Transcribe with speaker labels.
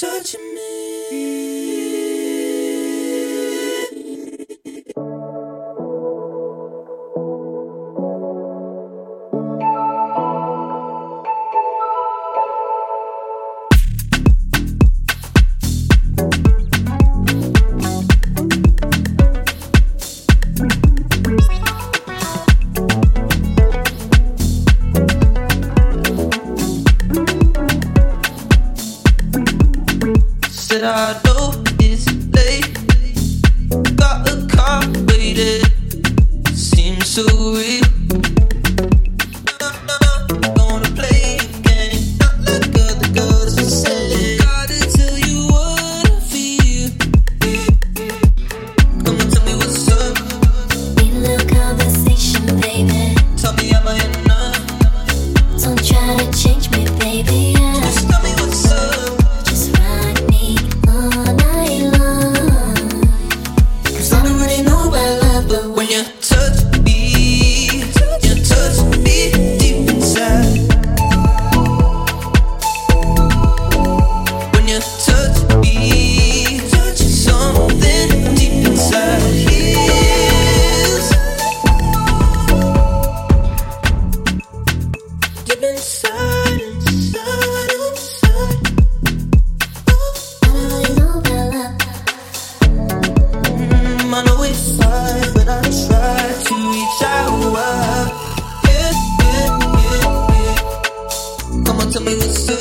Speaker 1: touching me. Said I know it's late, got a car waiting, seems so real. Gonna play a game, not like other girls who say. Gotta tell you what I feel. Come on, tell me what's up.
Speaker 2: Need a little conversation, baby.
Speaker 1: Tell me am I enough?
Speaker 2: Don't try to change me, baby.
Speaker 1: Just tell me what's up.
Speaker 2: Just ride me all night long. 'Cause I don't really know about love, but
Speaker 1: When you touch me deep inside. When you touch me, something deep inside heals. Deep inside, inside, inside.
Speaker 2: I don't really know about love.
Speaker 1: I know it's fine, but I try to reach out. Yeah. Come on, tell me what's up.